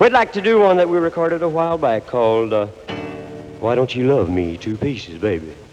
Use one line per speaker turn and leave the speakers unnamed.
We'd like to do one that we recorded a while back called Why Don't You Love Me Two Pieces, Baby.